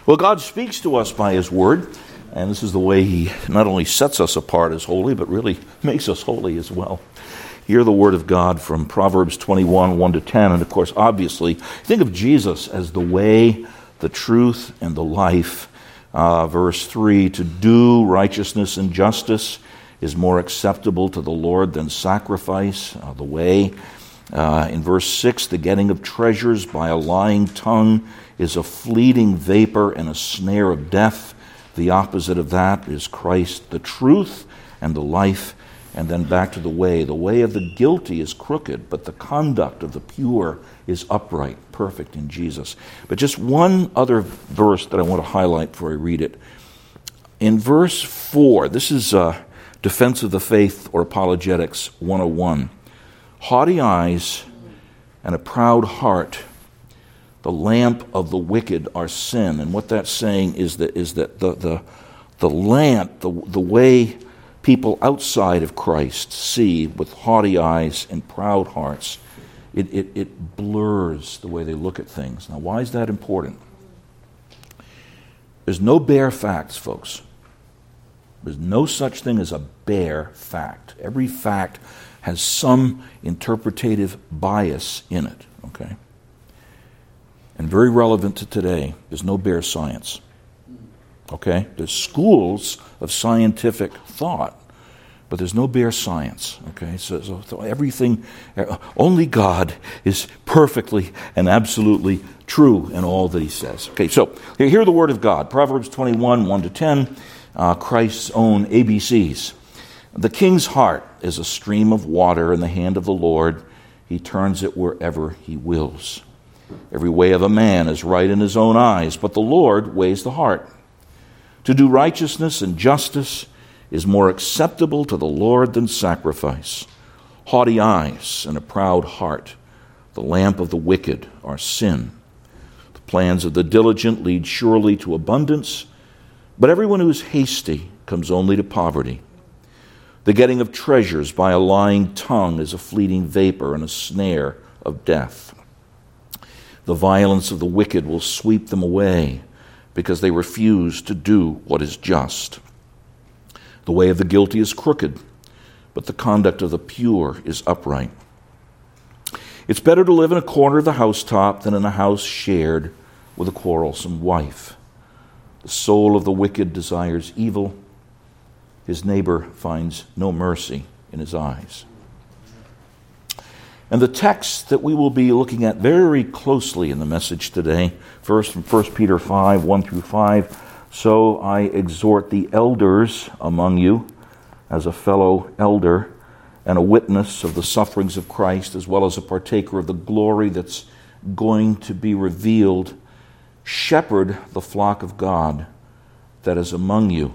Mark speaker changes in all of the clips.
Speaker 1: Well, God speaks to us by His Word, and this is the way He not only sets us apart as holy, but really makes us holy as well. Hear the Word of God from Proverbs 21, 1-10, and of course, obviously, think of Jesus as the way, the truth, and the life. Verse 3, to do righteousness and justice is more acceptable to the Lord than sacrifice, the way. In verse 6, the getting of treasures by a lying tongue is a fleeting vapor and a snare of death. The opposite of that is Christ, the truth and the life. And then back to the way. The way of the guilty is crooked, but the conduct of the pure is upright, perfect in Jesus. But just one other verse that I want to highlight before I read it. In verse 4, this is Defense of the Faith or Apologetics 101. Haughty eyes and a proud heart, the lamp of the wicked are sin. And what that's saying is that the lamp, the way people outside of Christ see with haughty eyes and proud hearts, it blurs the way they look at things. Now, why is that important? There's no bare facts, folks. There's no such thing as a bare fact. Every fact has some interpretative bias in it, okay? And very relevant to today, there's no bare science, okay? There's schools of scientific thought, but there's no bare science, okay? So everything, only God is perfectly and absolutely true in all that He says. Okay, so hear the Word of God. Proverbs 21, 1-10, Christ's own ABCs. The king's heart is a stream of water in the hand of the Lord. He turns it wherever He wills. Every way of a man is right in his own eyes, but the Lord weighs the heart. To do righteousness and justice is more acceptable to the Lord than sacrifice. Haughty eyes and a proud heart, the lamp of the wicked, are sin. The plans of the diligent lead surely to abundance, but everyone who is hasty comes only to poverty. The getting of treasures by a lying tongue is a fleeting vapor and a snare of death. The violence of the wicked will sweep them away because they refuse to do what is just. The way of the guilty is crooked, but the conduct of the pure is upright. It's better to live in a corner of the housetop than in a house shared with a quarrelsome wife. The soul of the wicked desires evil. His neighbor finds no mercy in his eyes. And the text that we will be looking at very closely in the message today, first from 1 Peter 5, 1-5, so I exhort the elders among you as a fellow elder and a witness of the sufferings of Christ, as well as a partaker of the glory that's going to be revealed. Shepherd the flock of God that is among you,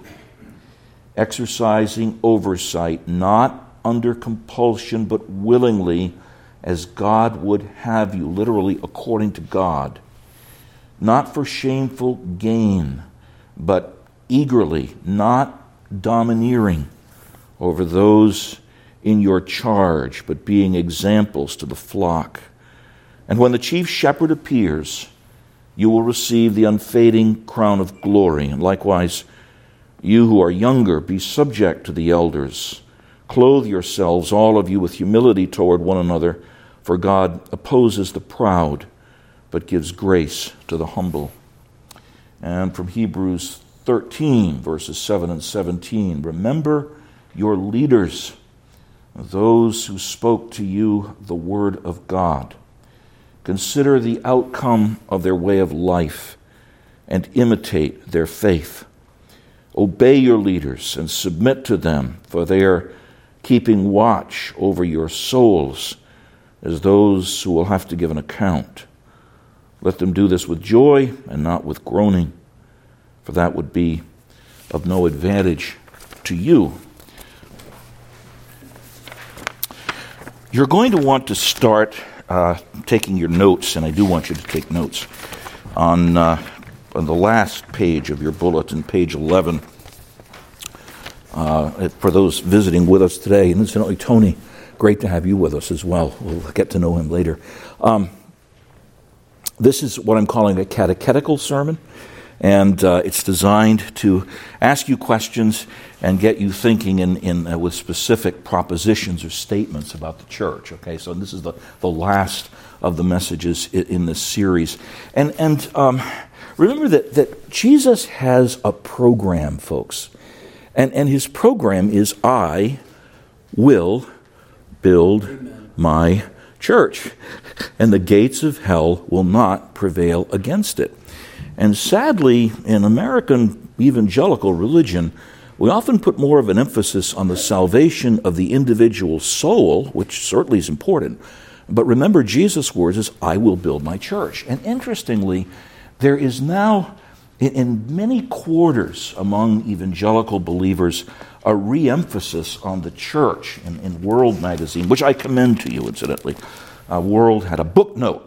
Speaker 1: exercising oversight, not under compulsion, but willingly, as God would have you, literally according to God, not for shameful gain, but eagerly, not domineering over those in your charge, but being examples to the flock. And when the chief shepherd appears, you will receive the unfading crown of glory. And likewise, you who are younger, be subject to the elders. Clothe yourselves, all of you, with humility toward one another, for God opposes the proud, but gives grace to the humble. And from Hebrews 13, verses 7 and 17, remember your leaders, those who spoke to you the word of God. Consider the outcome of their way of life and imitate their faith. Obey your leaders and submit to them, for they are keeping watch over your souls as those who will have to give an account. Let them do this with joy and not with groaning, for that would be of no advantage to you. You're going to want to start taking your notes, and I do want you to take notes, on the last page of your bulletin, page 11. For those visiting with us today, and incidentally, Tony, great to have you with us as well. We'll get to know him later. This is what I'm calling a catechetical sermon. And it's designed to ask you questions and get you thinking with specific propositions or statements about the church. Okay, so this is the last of the messages in this series. And remember that Jesus has a program, folks. And his program is, I will build my church, and the gates of hell will not prevail against it. And sadly, in American evangelical religion, we often put more of an emphasis on the salvation of the individual soul, which certainly is important. But remember, Jesus' words is, I will build my church. And interestingly, there is now, in many quarters among evangelical believers, a re-emphasis on the church in World magazine, which I commend to you, incidentally. World had a book note.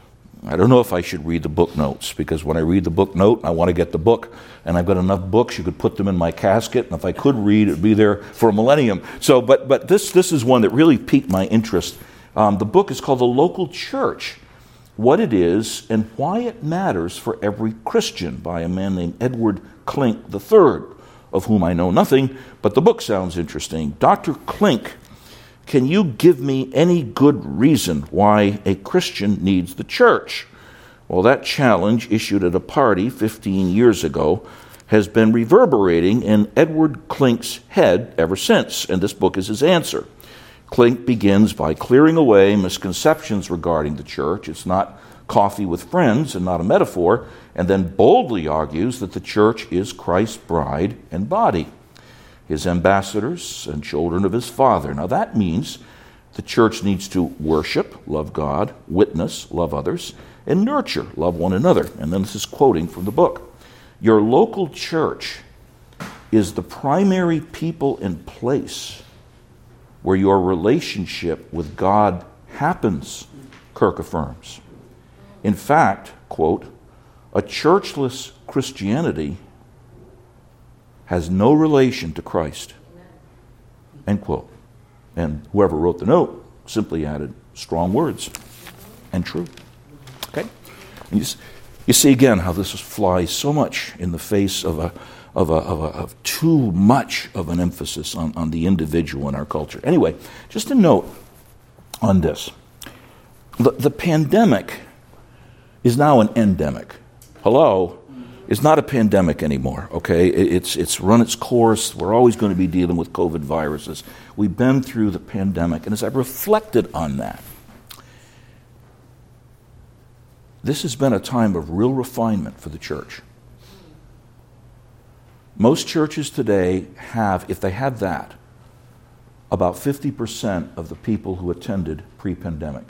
Speaker 1: I don't know if I should read the book notes, because when I read the book note, I want to get the book, and I've got enough books, you could put them in my casket, and if I could read, it would be there for a millennium. So, but this is one that really piqued my interest. The book is called The Local Church, What It Is and Why It Matters for Every Christian, by a man named Edward Klink III, of whom I know nothing, but the book sounds interesting. Dr. Klink, can you give me any good reason why a Christian needs the church? Well, that challenge, issued at a party 15 years ago, has been reverberating in Edward Klink's head ever since, and this book is his answer. Klink begins by clearing away misconceptions regarding the church. It's not coffee with friends and not a metaphor, and then boldly argues that the church is Christ's bride and body, his ambassadors and children of his Father. Now that means the church needs to worship, love God, witness, love others, and nurture, love one another. And then this is quoting from the book. Your local church is the primary people and place where your relationship with God happens, Kirk affirms. In fact, quote, a churchless Christianity has no relation to Christ, end quote. And whoever wrote the note simply added strong words and true. Okay? And you see again how this flies so much in the face of too much of an emphasis on the individual in our culture. Anyway, just a note on this. The pandemic is now an endemic. Hello? It's not a pandemic anymore, okay? It's run its course. We're always going to be dealing with COVID viruses. We've been through the pandemic, and as I've reflected on that, this has been a time of real refinement for the church. Most churches today have, if they had that, about 50% of the people who attended pre-pandemic.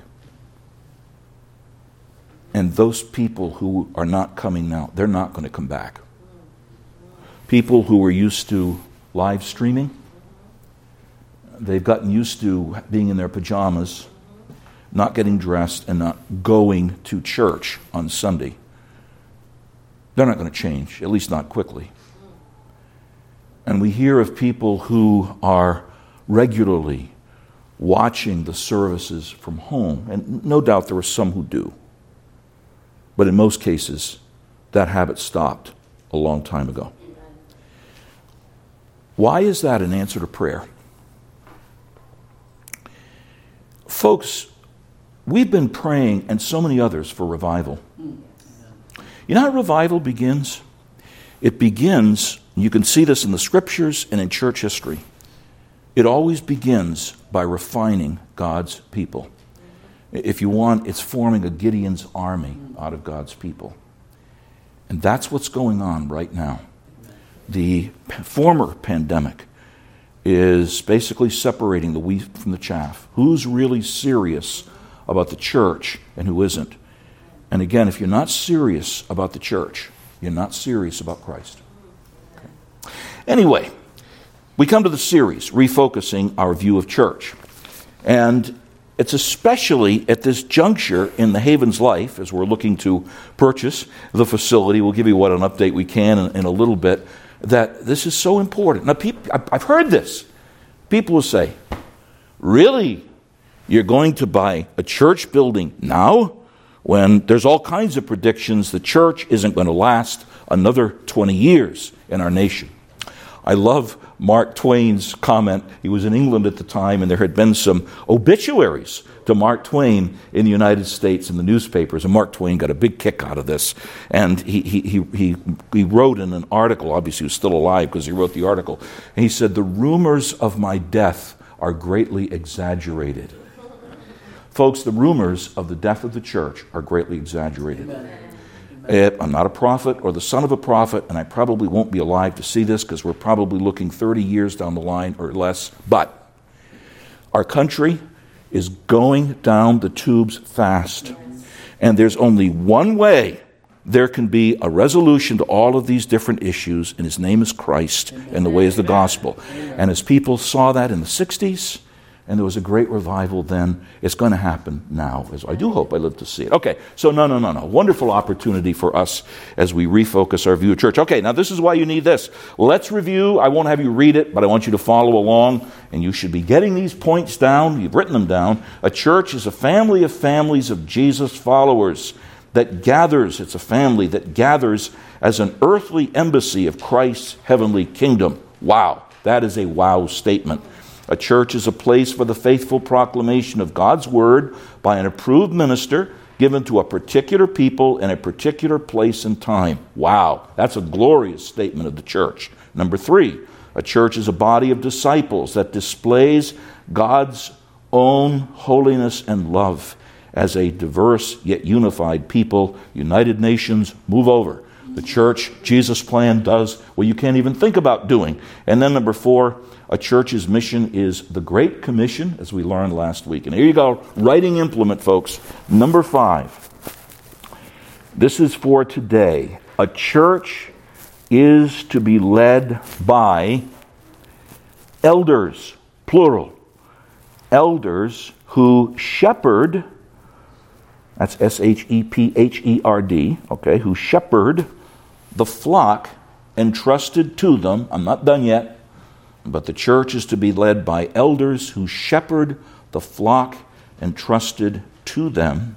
Speaker 1: And those people who are not coming now, they're not going to come back. People who were used to live streaming, they've gotten used to being in their pajamas, not getting dressed, and not going to church on Sunday. They're not going to change, at least not quickly. And we hear of people who are regularly watching the services from home, and no doubt there are some who do. But in most cases, that habit stopped a long time ago. Why is that an answer to prayer? Folks, we've been praying, and so many others, for revival. You know how revival begins? It begins, you can see this in the scriptures and in church history. It always begins by refining God's people. If you want, it's forming a Gideon's army out of God's people. And that's what's going on right now. The former pandemic is basically separating the wheat from the chaff. Who's really serious about the church and who isn't? And again, if you're not serious about the church, you're not serious about Christ. Okay. Anyway, we come to the series, Refocusing Our View of Church. And it's especially at this juncture in the Haven's life, as we're looking to purchase the facility. We'll give you an update we can in a little bit, that this is so important. Now, I've heard this. People will say, really? You're going to buy a church building now when there's all kinds of predictions the church isn't going to last another 20 years in our nation. I love Mark Twain's comment. He was in England at the time, and there had been some obituaries to Mark Twain in the United States in the newspapers, and Mark Twain got a big kick out of this. And he wrote in an article, obviously he was still alive because he wrote the article, and he said, "The rumors of my death are greatly exaggerated." Folks, the rumors of the death of the church are greatly exaggerated. I'm not a prophet or the son of a prophet, and I probably won't be alive to see this because we're probably looking 30 years down the line or less. But our country is going down the tubes fast. And there's only one way there can be a resolution to all of these different issues, and his name is Christ, and the way is the gospel. And as people saw that in the 60s, and there was a great revival then, it's going to happen now. As I do hope I live to see it. Okay, so no. Wonderful opportunity for us as we refocus our view of church. Okay, now this is why you need this. Let's review. I won't have you read it, but I want you to follow along, and you should be getting these points down. You've written them down. A church is a family of families of Jesus followers that gathers. It's a family that gathers as an earthly embassy of Christ's heavenly kingdom. Wow, that is a wow statement. A church is a place for the faithful proclamation of God's word by an approved minister given to a particular people in a particular place and time. Wow, that's a glorious statement of the church. Number 3, a church is a body of disciples that displays God's own holiness and love as a diverse yet unified people. United Nations, move over. The church, Jesus' plan, does what you can't even think about doing. And then number 4, a church's mission is the Great Commission, as we learned last week. And here you go, writing implement, folks. Number 5. This is for today. A church is to be led by elders, plural. Elders who shepherd, that's S-H-E-P-H-E-R-D, okay, who shepherd the flock entrusted to them. I'm not done yet. But the church is to be led by elders who shepherd the flock entrusted to them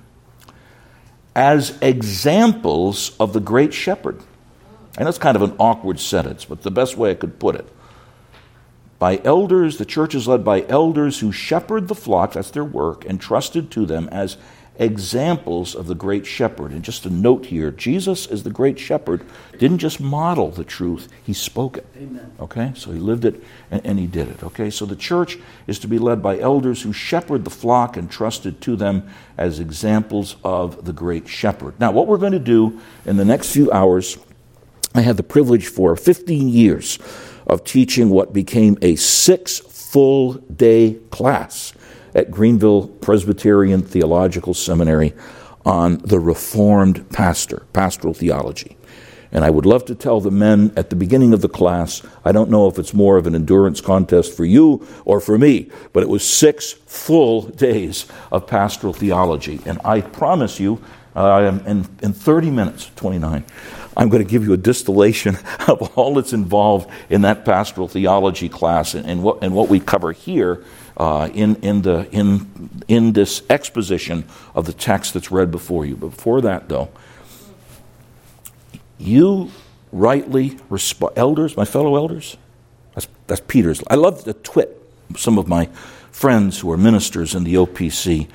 Speaker 1: as examples of the great shepherd. And that's kind of an awkward sentence, but the best way I could put it. By elders, the church is led by elders who shepherd the flock, that's their work, entrusted to them as examples of the great shepherd. And just a note here, Jesus as the great shepherd didn't just model the truth, he spoke it. Amen. Okay, so he lived it and he did it. Okay, so the church is to be led by elders who shepherd the flock entrusted to them as examples of the great shepherd. Now, what we're going to do in the next few hours, I had the privilege for 15 years of teaching what became a 6 full day class at Greenville Presbyterian Theological Seminary on the Reformed pastoral theology. And I would love to tell the men at the beginning of the class, I don't know if it's more of an endurance contest for you or for me, but it was 6 full days of pastoral theology. And I promise you, in 30 minutes, 29, I'm going to give you a distillation of all that's involved in that pastoral theology class and what we cover here in this exposition of the text that's read before you. But before that, though, you rightly respond. Elders, my fellow elders, that's Peter's. I love the twit. Some of my friends who are ministers in the OPC,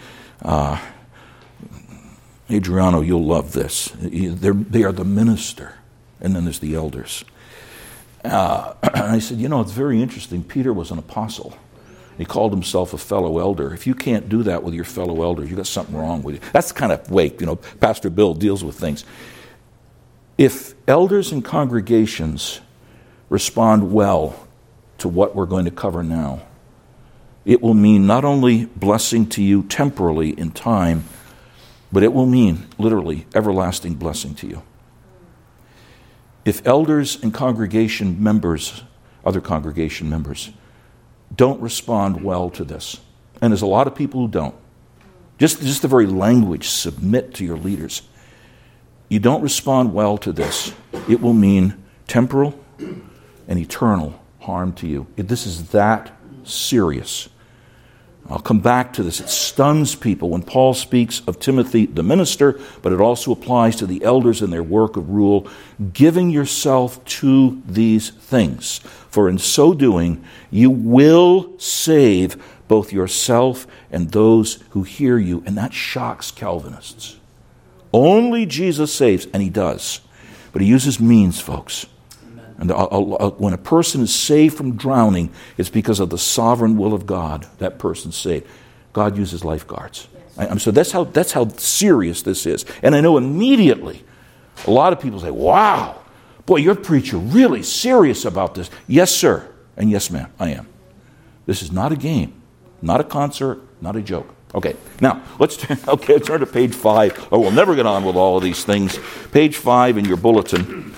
Speaker 1: Adriano, you'll love this. They are the minister, and then there's the elders. And I said, it's very interesting. Peter was an apostle. He called himself a fellow elder. If you can't do that with your fellow elders, you got something wrong with you. That's the kind of way, Pastor Bill deals with things. If elders and congregations respond well to what we're going to cover now, it will mean not only blessing to you temporally in time, but it will mean literally everlasting blessing to you. If elders and congregation members, other congregation members, don't respond well to this, and there's a lot of people who don't, just the very language, submit to your leaders, you don't respond well to this, it will mean temporal and eternal harm to you. This is that serious. I'll come back to this. It stuns people when Paul speaks of Timothy the minister, but it also applies to the elders in their work of rule, giving yourself to these things. For in so doing, you will save both yourself and those who hear you. And that shocks Calvinists. Only Jesus saves, and he does. But he uses means, folks. And when a person is saved from drowning, it's because of the sovereign will of God. That person's saved. God uses lifeguards. So that's how serious this is. And I know immediately a lot of people say, wow, boy, your preacher really serious about this. Yes, sir. And yes, ma'am, I am. This is not a game, not a concert, not a joke. Okay, now let's turn to page 5. Oh, we'll never get on with all of these things. Page 5 in your bulletin.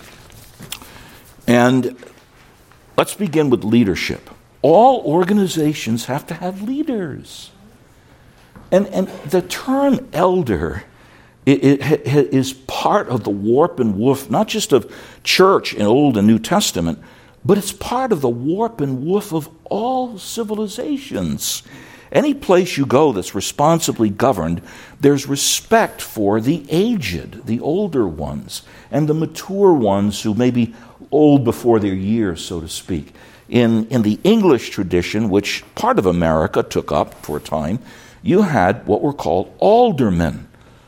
Speaker 1: And let's begin with leadership. All organizations have to have leaders. And the term elder it is part of the warp and woof, not just of church in Old and New Testament, but it's part of the warp and woof of all civilizations. Any place you go that's responsibly governed, there's respect for the aged, the older ones, and the mature ones who may be old before their years, so to speak. In the English tradition, which part of America took up for a time, you had what were called aldermen.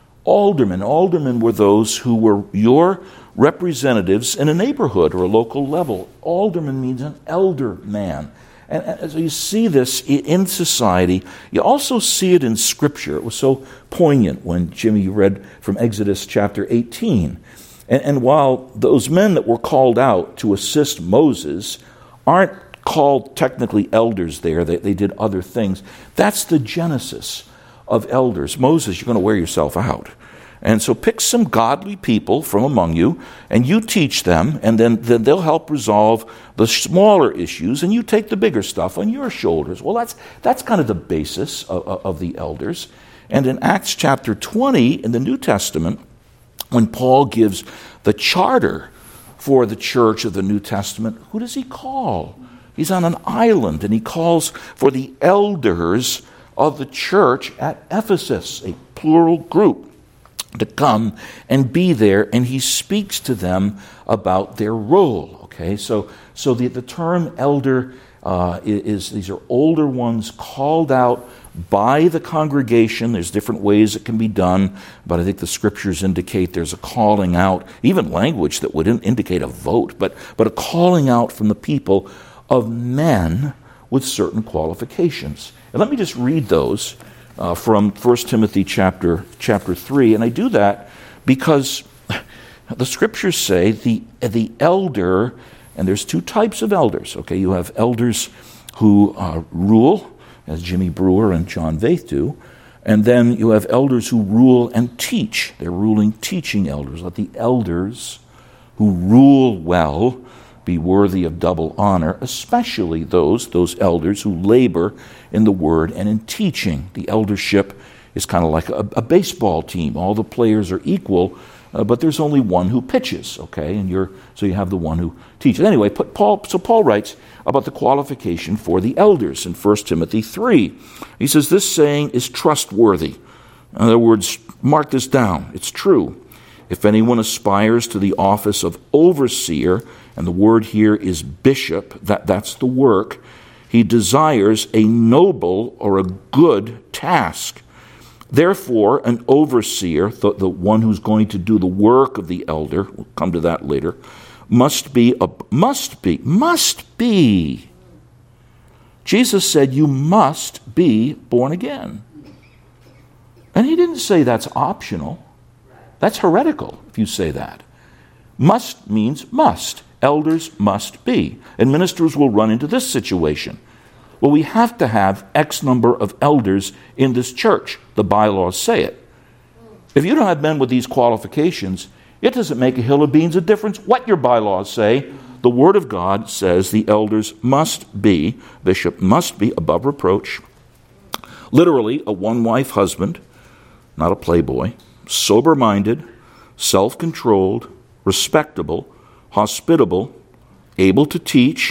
Speaker 1: Aldermen were those who were your representatives in a neighborhood or a local level. Alderman means an elder man. And so you see this in society. You also see it in Scripture. It was so poignant when, Jimmy, you read from Exodus chapter 18. And while those men that were called out to assist Moses aren't called technically elders there, they did other things, that's the genesis of elders. Moses, you're going to wear yourself out. And so pick some godly people from among you, and you teach them, and then they'll help resolve the smaller issues, and you take the bigger stuff on your shoulders. Well, that's kind of the basis of the elders. And in Acts chapter 20 in the New Testament, when Paul gives the charter for the church of the New Testament, who does he call? He's on an island, and he calls for the elders of the church at Ephesus, a plural group, to come and be there, and he speaks to them about their role. Okay, so the term elder is these are older ones called out by the congregation. There's different ways it can be done, but I think the scriptures indicate there's a calling out, even language that would indicate a vote, but a calling out from the people of men with certain qualifications. And let me just read those from 1 Timothy chapter 3, and I do that because the scriptures say the elder, and there's two types of elders. Okay, you have elders who rule, as Jimmy Brewer and John Vaith do, and then you have elders who rule and teach. They're ruling, teaching elders. Let the elders who rule well be worthy of double honor, especially those elders who labor in the word and in teaching. The eldership is kind of like a baseball team. All the players are equal, but there's only one who pitches, okay? So you have the one who teaches. Anyway, Paul writes about the qualification for the elders in 1 Timothy 3. He says, this saying is trustworthy. In other words, mark this down. It's true. If anyone aspires to the office of overseer, and the word here is bishop, that's the work, he desires a noble or a good task. Therefore, an overseer, the one who's going to do the work of the elder, we'll come to that later, must be. Jesus said you must be born again. And he didn't say that's optional. That's heretical if you say that. Must means must. Elders must be. And ministers will run into this situation. Well, we have to have X number of elders in this church. The bylaws say it. If you don't have men with these qualifications, it doesn't make a hill of beans of difference what your bylaws say. The Word of God says the elders must be, bishop must be above reproach. Literally, a one-wife husband, not a playboy, sober-minded, self-controlled, respectable, hospitable, able to teach,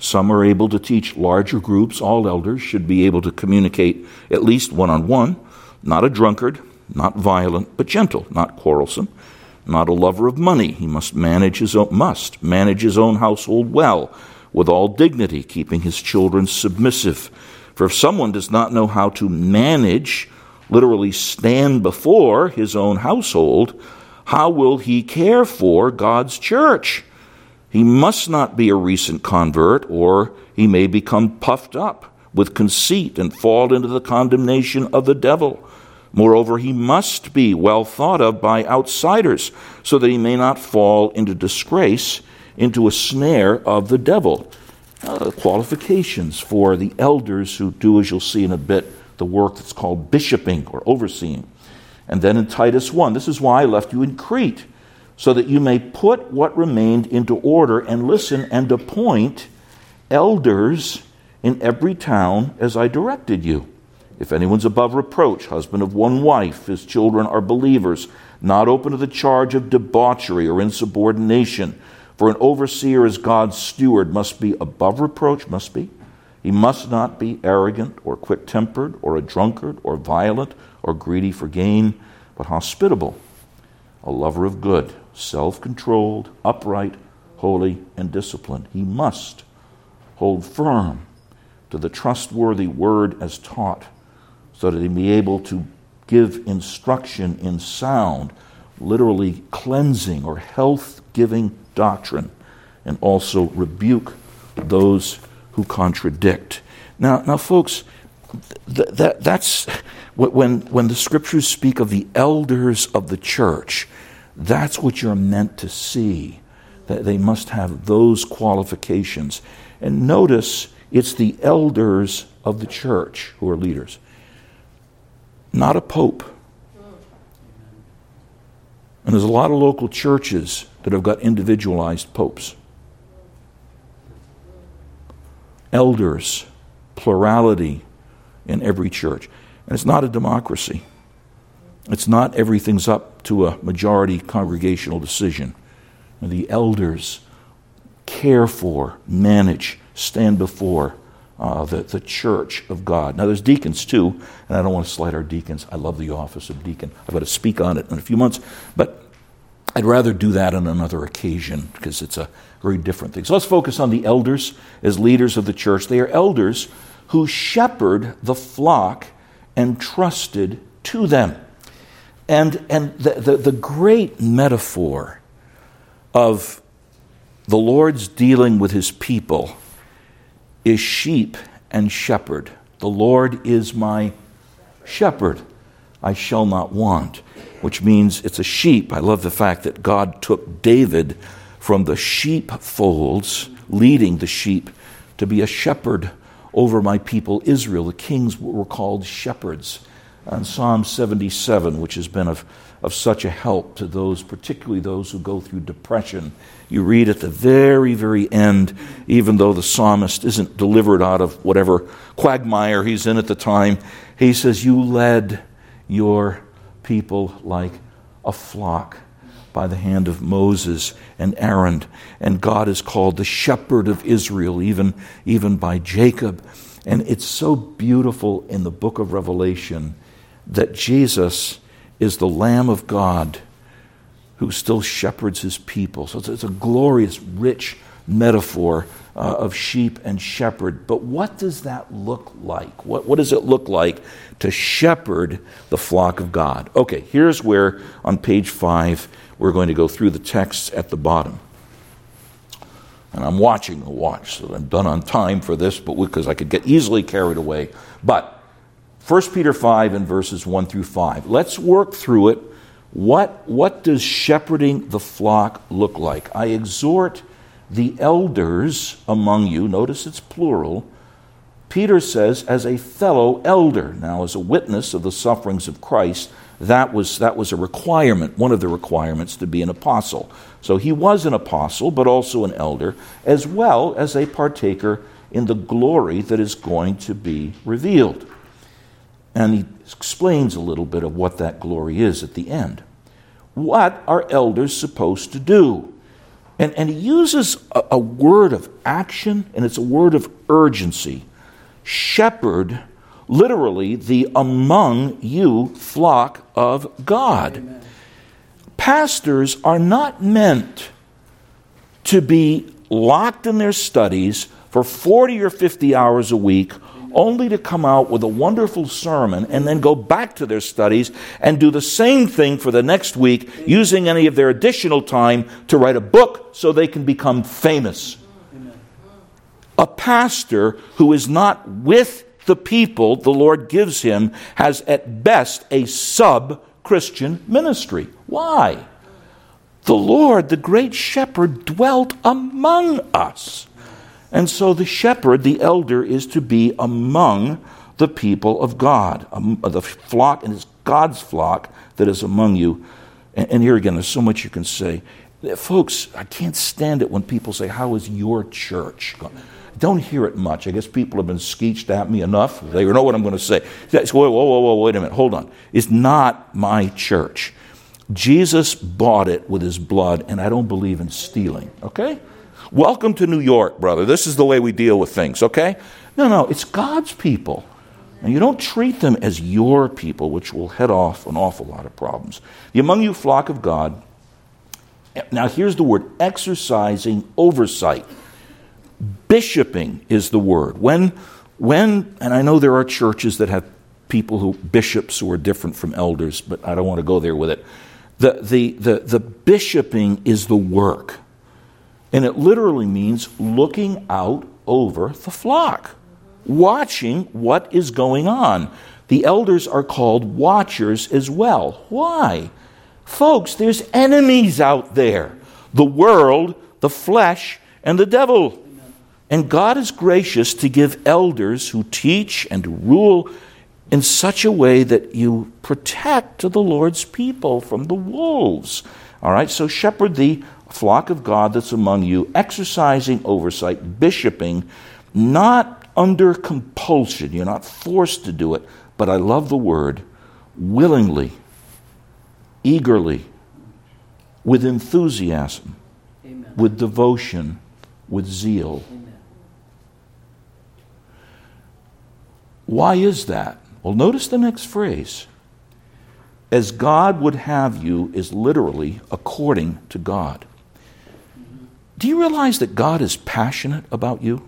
Speaker 1: Some are able to teach larger groups. All elders should be able to communicate at least one-on-one. Not a drunkard, not violent, but gentle, not quarrelsome, not a lover of money. He must manage his own household well, with all dignity, keeping his children submissive. For if someone does not know how to manage, literally stand before his own household, how will he care for God's church? He must not be a recent convert, or he may become puffed up with conceit and fall into the condemnation of the devil. Moreover, he must be well thought of by outsiders, so that he may not fall into disgrace, into a snare of the devil. Qualifications for the elders who do, as you'll see in a bit, the work that's called bishoping or overseeing. And then in Titus 1, this is why I left you in Crete, so that you may put what remained into order and listen and appoint elders in every town as I directed you. If anyone's above reproach, husband of one wife, his children are believers, not open to the charge of debauchery or insubordination. For an overseer as God's steward must be above reproach, He must not be arrogant or quick-tempered or a drunkard or violent or greedy for gain, but hospitable, a lover of good, self-controlled, upright, holy, and disciplined. He must hold firm to the trustworthy word as taught, so that he may be able to give instruction in sound, literally cleansing or health-giving doctrine, and also rebuke those who contradict. Now, folks, that's when the scriptures speak of the elders of the church. That's what you're meant to see. That they must have those qualifications. And notice, it's the elders of the church who are leaders, not a pope. And there's a lot of local churches that have got individualized popes. Elders, plurality in every church. And it's not a democracy. It's not everything's up to a majority congregational decision. And the elders care for, manage, stand before the church of God. Now there's deacons too, and I don't want to slight our deacons. I love the office of deacon. I've got to speak on it in a few months, but I'd rather do that on another occasion because it's a very different thing. So let's focus on the elders as leaders of the church. They are elders who shepherd the flock entrusted to them. And the great metaphor of the Lord's dealing with his people is sheep and shepherd. The Lord is my shepherd, I shall not want, which means it's a sheep. I love the fact that God took David from the sheepfolds, leading the sheep, to be a shepherd over my people Israel. The kings were called shepherds. And Psalm 77, which has been of such a help to those, particularly those who go through depression. You read at the very, very end, even though the psalmist isn't delivered out of whatever quagmire he's in at the time, he says, you led your people like a flock by the hand of Moses and Aaron. And God is called the shepherd of Israel, even by Jacob. And it's so beautiful in the book of Revelation that Jesus is the Lamb of God who still shepherds his people. So it's a glorious, rich metaphor of sheep and shepherd. But what does that look like? What does it look like to shepherd the flock of God? Okay, here's where on page 5 we're going to go through the texts at the bottom. And I'm watching the watch, so I'm done on time for this, but because I could get easily carried away. But 1 Peter 5 and verses 1 through 5. Let's work through it. What does shepherding the flock look like? I exhort the elders among you, notice it's plural, Peter says, as a fellow elder. Now, as a witness of the sufferings of Christ, that was a requirement, one of the requirements to be an apostle. So he was an apostle, but also an elder, as well as a partaker in the glory that is going to be revealed. And he explains a little bit of what that glory is at the end. What are elders supposed to do? And he uses a word of action, and it's a word of urgency. Shepherd, literally, the among you flock of God. Amen. Pastors are not meant to be locked in their studies for 40 or 50 hours a week, only to come out with a wonderful sermon and then go back to their studies and do the same thing for the next week, using any of their additional time to write a book so they can become famous. Amen. A pastor who is not with the people the Lord gives him has at best a sub-Christian ministry. Why? The Lord, the great shepherd, dwelt among us. And so the shepherd, the elder, is to be among the people of God. The flock, and it's God's flock that is among you. And here again, there's so much you can say. Folks, I can't stand it when people say, how is your church? I don't hear it much. I guess people have been skeeched at me enough. They know what I'm going to say. Whoa, wait a minute, hold on. It's not my church. Jesus bought it with his blood, and I don't believe in stealing, okay? Welcome to New York, brother. This is the way we deal with things, okay? No, it's God's people. And you don't treat them as your people, which will head off an awful lot of problems. The among you flock of God. Now here's the word, exercising oversight. Bishoping is the word. When, and I know there are churches that have bishops who are different from elders, but I don't want to go there with it. The bishoping is the work. And it literally means looking out over the flock, watching what is going on. The elders are called watchers as well. Why? Folks, there's enemies out there. The world, the flesh, and the devil. And God is gracious to give elders who teach and rule in such a way that you protect the Lord's people from the wolves. All right, so shepherd the flock of God that's among you, exercising oversight, bishoping, not under compulsion. You're not forced to do it, but I love the word, willingly, eagerly, with enthusiasm, Amen. With devotion, with zeal. Amen. Why is that? Well, notice the next phrase. As God would have you is literally according to God. Do you realize that God is passionate about you?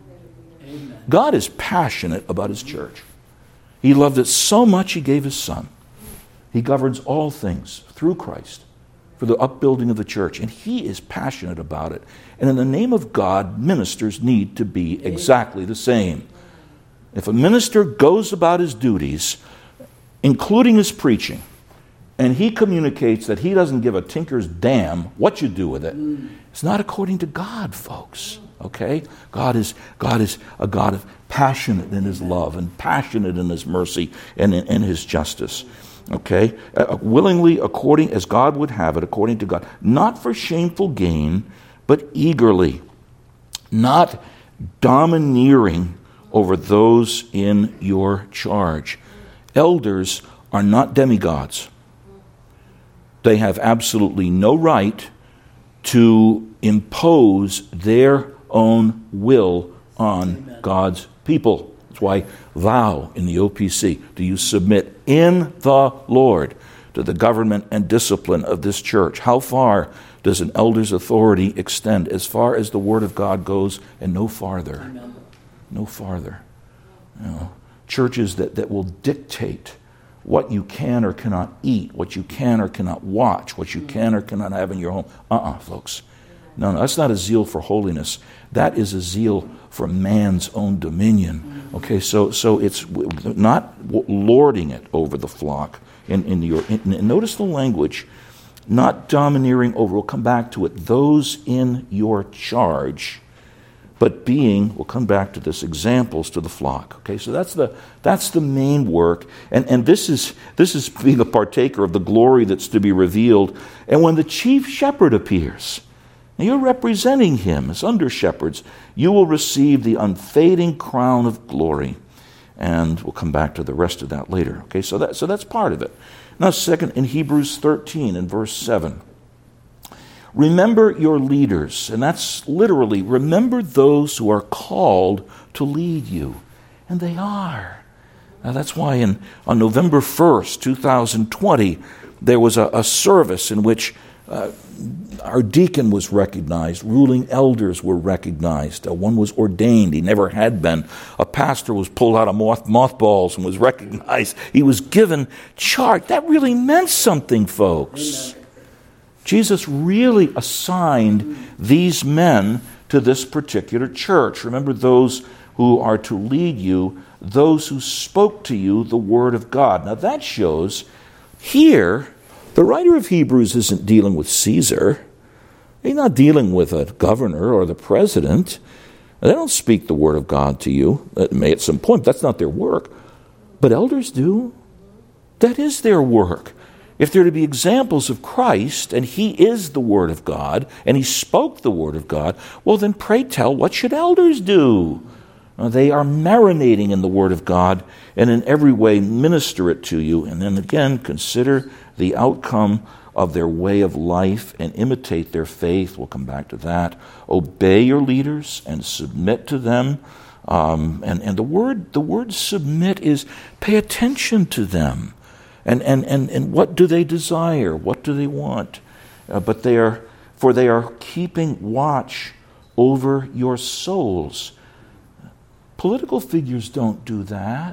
Speaker 1: Amen. God is passionate about his church. He loved it so much he gave his son. He governs all things through Christ for the upbuilding of the church. And he is passionate about it. And in the name of God, ministers need to be exactly the same. If a minister goes about his duties, including his preaching, and he communicates that he doesn't give a tinker's damn what you do with it, it's not according to God, folks. Okay? God is a God of passionate in his love and passionate in his mercy and in his justice. Okay? Willingly, according as God would have it, according to God. Not for shameful gain, but eagerly. Not domineering over those in your charge. Elders are not demigods. They have absolutely no right to impose their own will on Amen. God's people. That's why vow in the OPC, do you submit in the Lord to the government and discipline of this church? How far does an elder's authority extend? As far as the Word of God goes and no farther. Amen. No farther. You know, churches that will dictate what you can or cannot eat, what you can or cannot watch, what you can or cannot have in your home. Folks. No, that's not a zeal for holiness. That is a zeal for man's own dominion. Okay, so it's not lording it over the flock. And notice the language, not domineering over. We'll come back to it. Those in your charge, but being, we'll come back to this, examples to the flock. Okay, so that's the main work, and this is being a partaker of the glory that's to be revealed. And when the chief shepherd appears, and you're representing him as under shepherds, you will receive the unfading crown of glory. And we'll come back to the rest of that later. Okay, so that's part of it. Now, second, in Hebrews 13 and verse 7. Remember your leaders, and that's literally, remember those who are called to lead you. And they are. Now that's why on November 1st, 2020, there was a service in which our deacon was recognized, ruling elders were recognized. One was ordained, he never had been. A pastor was pulled out of mothballs and was recognized. He was given charge. That really meant something, folks. Amen. Jesus really assigned these men to this particular church. Remember those who are to lead you, those who spoke to you the word of God. Now that shows here, the writer of Hebrews isn't dealing with Caesar. He's not dealing with a governor or the president. They don't speak the word of God to you. It may at some point, that's not their work. But elders do. That is their work. If they're to be examples of Christ, and he is the word of God, and he spoke the word of God, well then pray tell, what should elders do? They are marinating in the word of God, and in every way minister it to you. And then again, consider the outcome of their way of life and imitate their faith. We'll come back to that. Obey your leaders and submit to them. And the word submit is pay attention to them. And what do they desire? What do they want? But they are keeping watch over your souls. Political figures don't do that.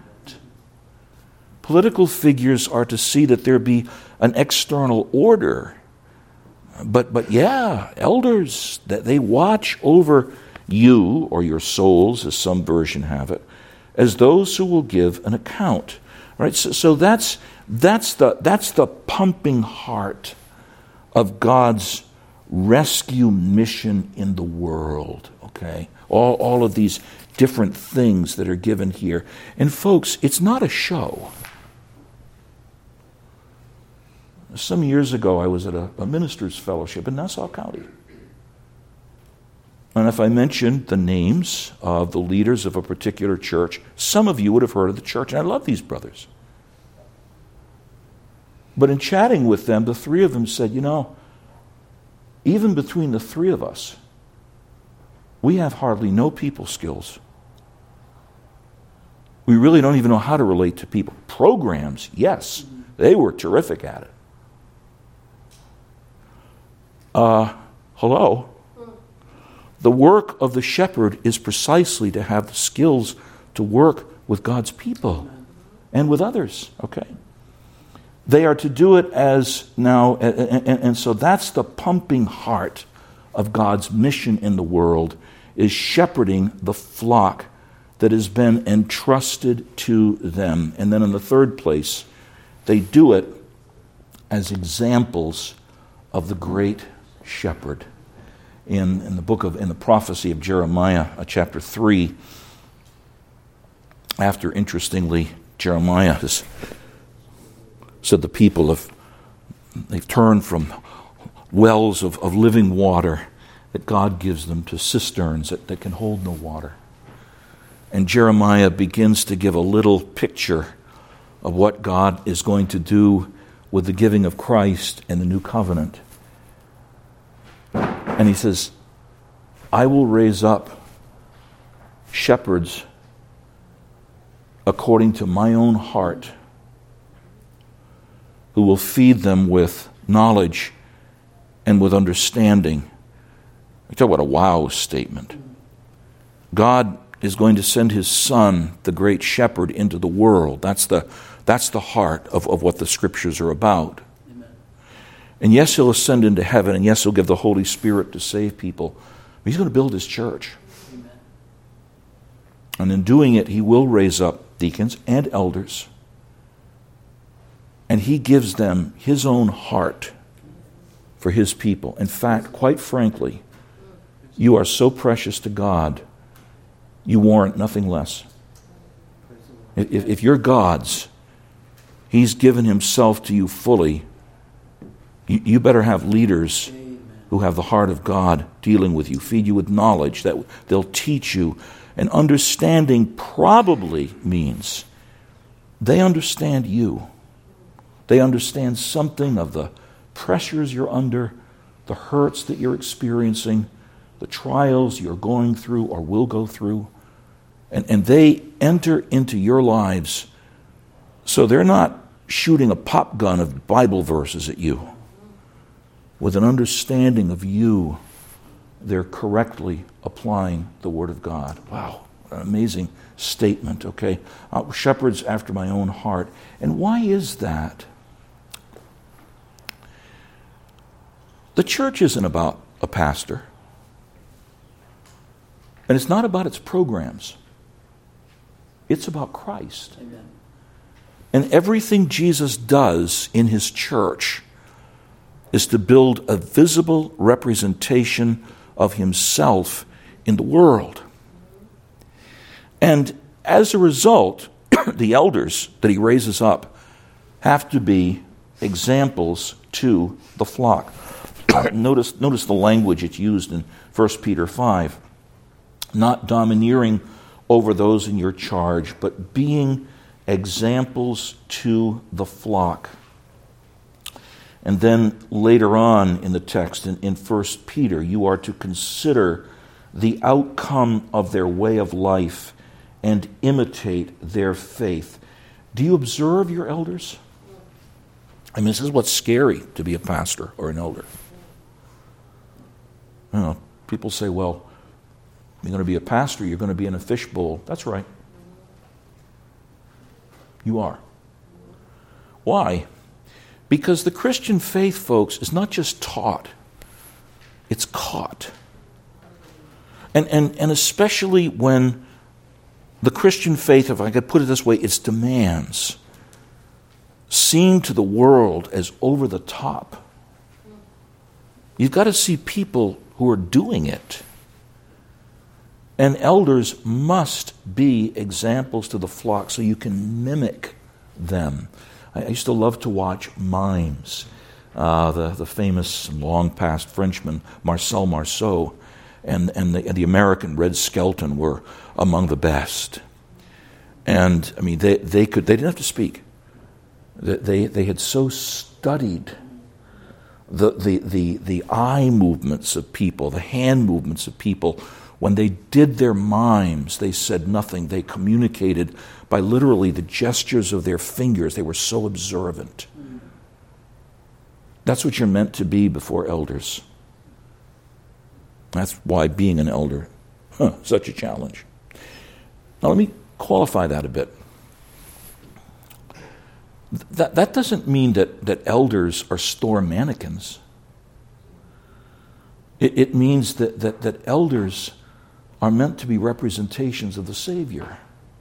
Speaker 1: Political figures are to see that there be an external order. But yeah, elders, that they watch over you or your souls, as some version have it, as those who will give an account. Right? So that's the pumping heart of God's rescue mission in the world. Okay, all of these different things that are given here, and folks, it's not a show. Some years ago, I was at a minister's fellowship in Nassau County. And if I mentioned the names of the leaders of a particular church, some of you would have heard of the church, and I love these brothers. But in chatting with them, the three of them said, even between the three of us, we have hardly no people skills. We really don't even know how to relate to people. Programs, yes, they were terrific at it. Hello? The work of the shepherd is precisely to have the skills to work with God's people and with others, okay? They are to do it as now, and so that's the pumping heart of God's mission in the world, is shepherding the flock that has been entrusted to them. And then in the third place, they do it as examples of the great shepherd. In the prophecy of Jeremiah, chapter 3, after, interestingly, Jeremiah has said the people they've turned from wells of living water that God gives them to cisterns that can hold no water. And Jeremiah begins to give a little picture of what God is going to do with the giving of Christ and the new covenant. And he says, I will raise up shepherds according to my own heart, who will feed them with knowledge and with understanding. I talk about a wow statement. God is going to send his Son, the great shepherd, into the world. That's the heart of what the Scriptures are about. Amen. And yes, he'll ascend into heaven, and yes, he'll give the Holy Spirit to save people. But he's going to build his church. Amen. And in doing it, he will raise up deacons and elders. And he gives them his own heart for his people. In fact, quite frankly, you are so precious to God, you warrant nothing less. If you're God's, he's given himself to you fully. You better have leaders who have the heart of God dealing with you, feed you with knowledge, that they'll teach you. And understanding probably means they understand you. They understand something of the pressures you're under, the hurts that you're experiencing, the trials you're going through or will go through, and they enter into your lives so they're not shooting a pop gun of Bible verses at you. With an understanding of you, they're correctly applying the Word of God. Wow, an amazing statement, okay? Shepherds after my own heart. And why is that? The church isn't about a pastor. And it's not about its programs. It's about Christ.
Speaker 2: Amen.
Speaker 1: And everything Jesus does in his church is to build a visible representation of himself in the world. And as a result, the elders that he raises up have to be examples to the flock. Notice the language it's used in 1 Peter 5. Not domineering over those in your charge, but being examples to the flock. And then later on in the text, in 1 Peter, you are to consider the outcome of their way of life and imitate their faith. Do you observe your elders? I mean, this is what's scary to be a pastor or an elder. You know, people say, well, you're going to be a pastor, you're going to be in a fishbowl. That's right. You are. Why? Because the Christian faith, folks, is not just taught, it's caught. And especially when the Christian faith, if I could put it this way, its demands seem to the world as over the top. You've got to see people who are doing it. And elders must be examples to the flock so you can mimic them. I used to love to watch mimes. The famous long-past Frenchman Marcel Marceau and the American Red Skelton were among the best. And I mean, they didn't have to speak. They had so studied the eye movements of people, the hand movements of people. When they did their mimes, they said nothing. They communicated by literally the gestures of their fingers. They were so observant. That's what you're meant to be before elders. That's why being an elder, such a challenge. Now let me qualify that a bit. That doesn't mean that elders are store mannequins. It means that elders are meant to be representations of the Savior.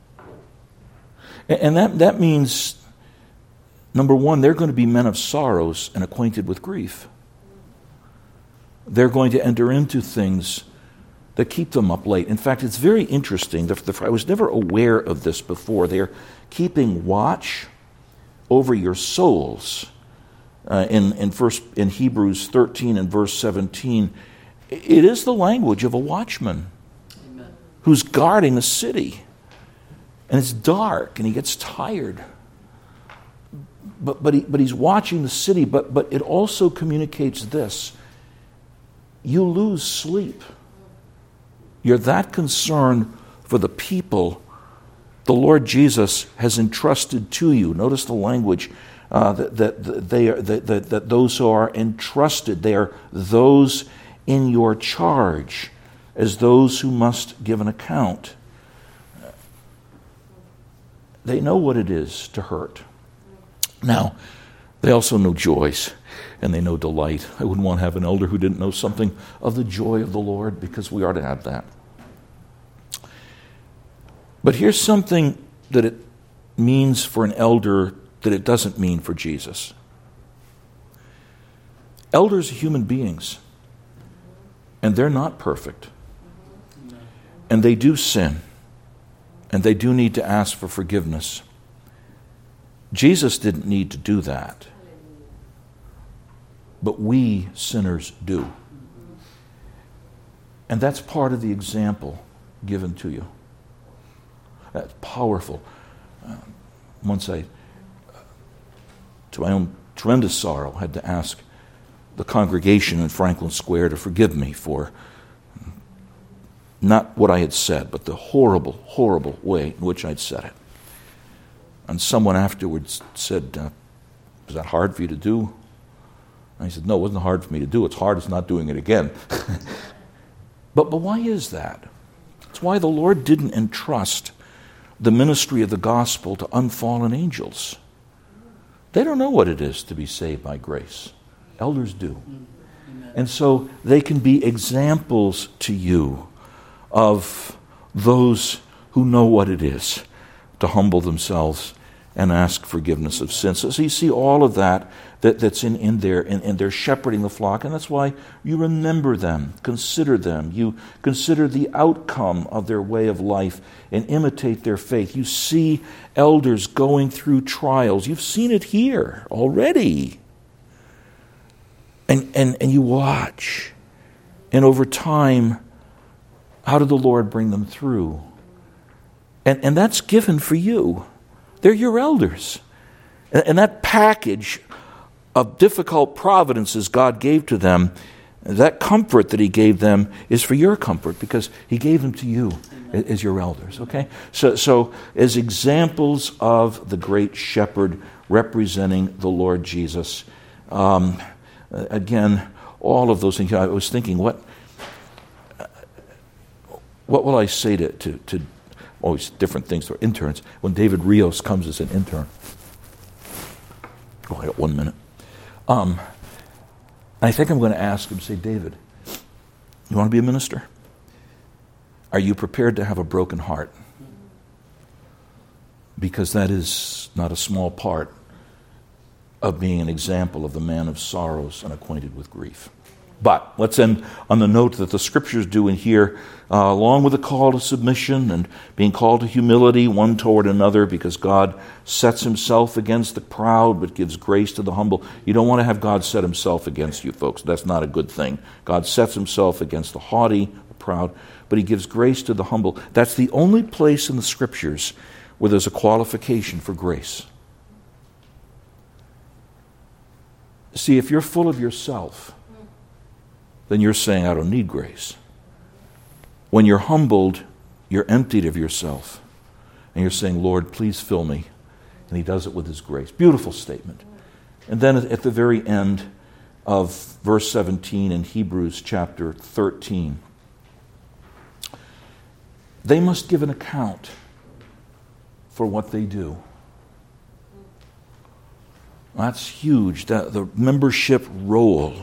Speaker 1: And that means, number one, they're going to be men of sorrows and acquainted with grief. They're going to enter into things that keep them up late. In fact, it's very interesting. I was never aware of this before. They're keeping watch over your souls. In Hebrews 13 and verse 17, it is the language of a watchman. Amen. Who's guarding a city. And it's dark and he gets tired. But he's watching the city, but it also communicates this. You lose sleep. You're that concerned for the people the Lord Jesus has entrusted to you. Notice the language that those who are entrusted, they are those in your charge, as those who must give an account. They know what it is to hurt. Now, they also know joys and they know delight. I wouldn't want to have an elder who didn't know something of the joy of the Lord, because we are to have that. But here's something that it means for an elder that it doesn't mean for Jesus. Elders are human beings, and they're not perfect. And they do sin, and they do need to ask for forgiveness. Jesus didn't need to do that, but we sinners do. And that's part of the example given to you. That's powerful. Once I, to my own tremendous sorrow, had to ask the congregation in Franklin Square to forgive me for not what I had said, but the horrible, horrible way in which I'd said it. And someone afterwards said, was that hard for you to do? And I said, no, it wasn't hard for me to do. It's hard as not doing it again. But why is that? It's why the Lord didn't entrust the ministry of the gospel to unfallen angels. They don't know what it is to be saved by grace. Elders do. And so they can be examples to you of those who know what it is to humble themselves and ask forgiveness of sins. So you see all of that's in there, and they're shepherding the flock, and that's why you remember them, consider them. You consider the outcome of their way of life and imitate their faith. You see elders going through trials. You've seen it here already. And you watch. And over time, how did the Lord bring them through? And that's given for you. They're your elders. And that package of difficult providences God gave to them, that comfort that He gave them is for your comfort because He gave them to you as your elders. Okay? So as examples of the great shepherd representing the Lord Jesus, again, all of those things. I was thinking, what will I say to always different things for interns when David Rios comes as an intern? Oh, I got 1 minute. I think I'm going to ask him, say, David, you want to be a minister? Are you prepared to have a broken heart? Because that is not a small part of being an example of the man of sorrows and acquainted with grief. But let's end on the note that the Scriptures do in here, along with the call to submission and being called to humility one toward another, because God sets Himself against the proud but gives grace to the humble. You don't want to have God set Himself against you, folks. That's not a good thing. God sets Himself against the haughty, the proud, but He gives grace to the humble. That's the only place in the Scriptures where there's a qualification for grace. See, if you're full of yourself, then you're saying, I don't need grace. When you're humbled, you're emptied of yourself. And you're saying, Lord, please fill me. And He does it with His grace. Beautiful statement. And then at the very end of verse 17 in Hebrews chapter 13, they must give an account for what they do. That's huge, the membership role.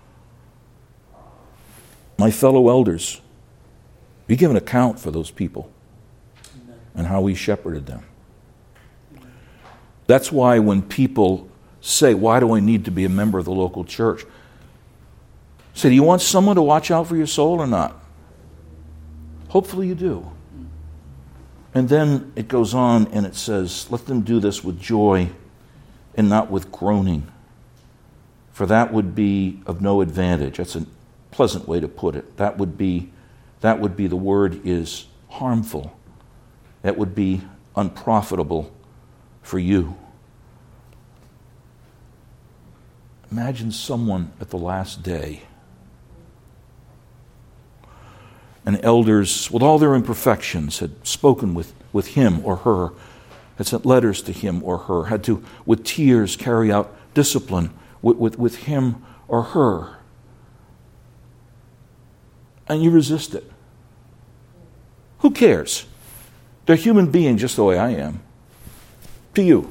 Speaker 1: My fellow elders, we give an account for those people and how we shepherded them. That's why when people say, why do I need to be a member of the local church? Say, do you want someone to watch out for your soul or not? Hopefully you do. And then it goes on and it says, let them do this with joy and not with groaning, for that would be of no advantage. That's a pleasant way to put it. That would be the word is harmful. That would be unprofitable for you. Imagine someone at the last day, and elders, with all their imperfections, had spoken with him or her, had sent letters to him or her, had to, with tears, carry out discipline with him or her. And you resist it. Who cares? They're human beings just the way I am. To you.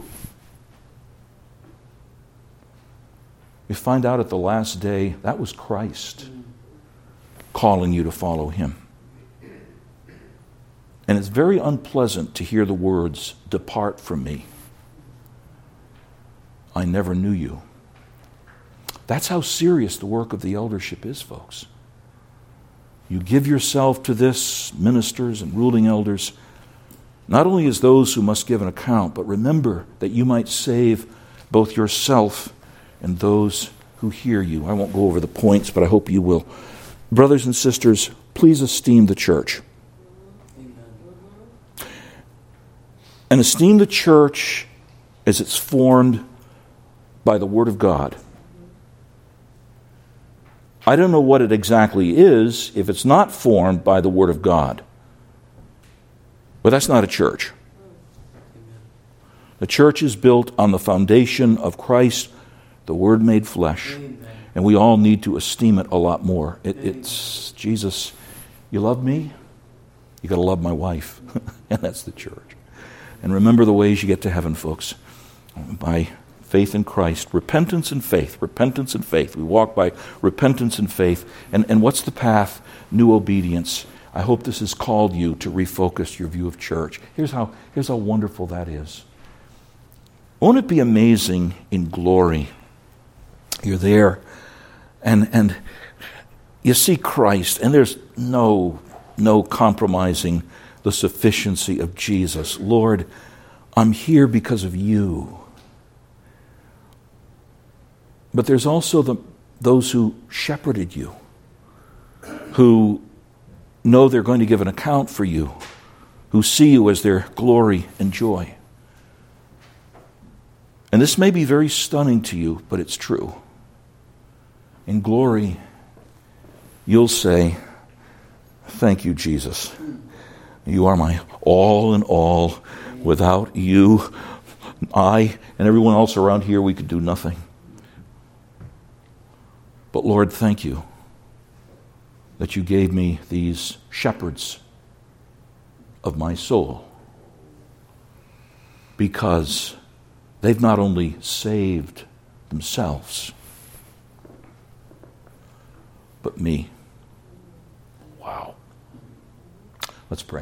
Speaker 1: You find out at the last day, that was Christ calling you to follow Him. And it's very unpleasant to hear the words, "Depart from me. I never knew you." That's how serious the work of the eldership is, folks. You give yourself to this, ministers and ruling elders, not only as those who must give an account, but remember that you might save both yourself and those who hear you. I won't go over the points, but I hope you will. Brothers and sisters, please esteem the church. And esteem the church as it's formed by the Word of God. I don't know what it exactly is if it's not formed by the Word of God. But that's not a church. The church is built on the foundation of Christ, the Word made flesh. And we all need to esteem it a lot more. It's Jesus, you love me? You got to love my wife. And that's the church. And remember the ways you get to heaven, folks. By faith in Christ. Repentance and faith. Repentance and faith. We walk by repentance and faith. And what's the path? New obedience. I hope this has called you to refocus your view of church. Here's how wonderful that is. Won't it be amazing in glory? You're there, and you see Christ, and there's no compromising the sufficiency of Jesus. Lord, I'm here because of you. But there's also those who shepherded you, who know they're going to give an account for you, who see you as their glory and joy. And this may be very stunning to you, but it's true. In glory, you'll say, thank you, Jesus. You are my all in all. Without you, I and everyone else around here, we could do nothing. But Lord, thank you that you gave me these shepherds of my soul, because they've not only saved themselves, but me. Wow. Let's pray.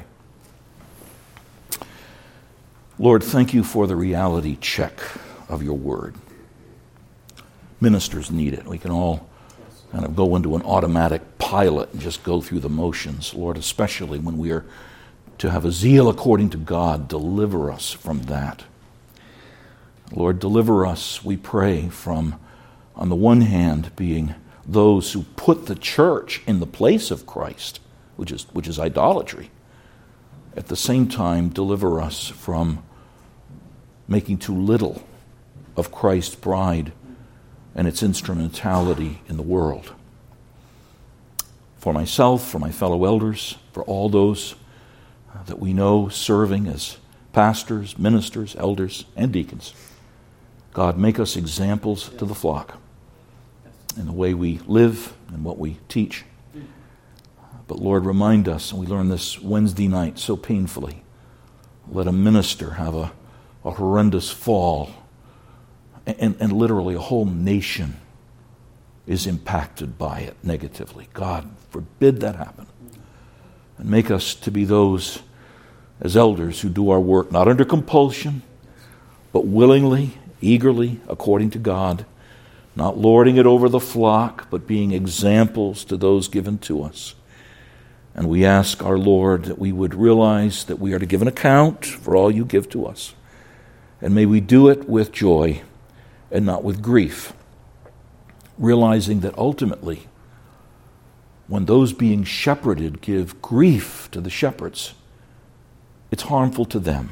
Speaker 1: Lord, thank you for the reality check of your word. Ministers need it. We can all kind of go into an automatic pilot and just go through the motions. Lord, especially when we are to have a zeal according to God, deliver us from that. Lord, deliver us, we pray, from, on the one hand, being those who put the church in the place of Christ, which is idolatry. At the same time, deliver us from making too little of Christ's bride and its instrumentality in the world. For myself, for my fellow elders, for all those that we know serving as pastors, ministers, elders, and deacons, God, make us examples to the flock in the way we live and what we teach. But Lord, remind us, and we learned this Wednesday night so painfully, let a minister have a horrendous fall, and literally a whole nation is impacted by it negatively. God, forbid that happen. And make us to be those as elders who do our work not under compulsion, but willingly, eagerly, according to God, not lording it over the flock, but being examples to those given to us. And we ask our Lord that we would realize that we are to give an account for all you give to us. And may we do it with joy and not with grief, realizing that ultimately, when those being shepherded give grief to the shepherds, it's harmful to them.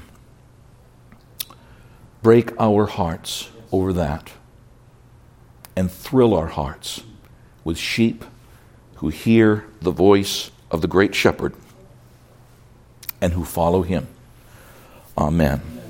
Speaker 1: Break our hearts over that and thrill our hearts with sheep who hear the voice of the great shepherd and who follow him. Amen.